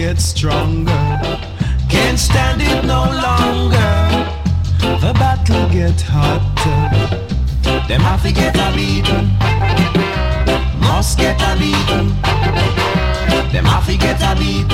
get stronger. Can't stand it no longer. The battle get hotter. Them have to get a beating. Must get a beating. Them have to get a beating.